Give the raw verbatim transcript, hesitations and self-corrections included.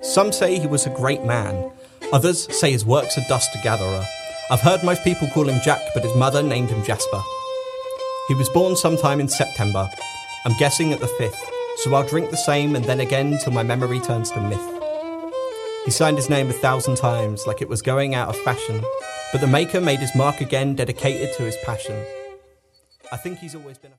Some say he was a great man. Others say his work's a dust-gatherer. I've heard most people call him Jack, but his mother named him Jasper. He was born sometime in September. I'm guessing at the fifth, so I'll drink the same and then again till my memory turns to myth. He signed his name a thousand times like it was going out of fashion, but the maker made his mark again, dedicated to his passion. I think he's always been a